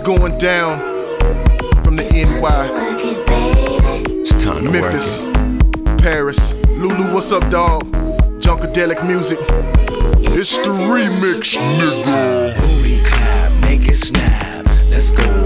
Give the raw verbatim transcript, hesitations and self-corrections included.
going down from the N Y. It's time to Memphis, work it. Paris. Lulu, what's up, dawg? Junkadelic music. It's the remix, nigga. Booty clap, make it snap. Let's go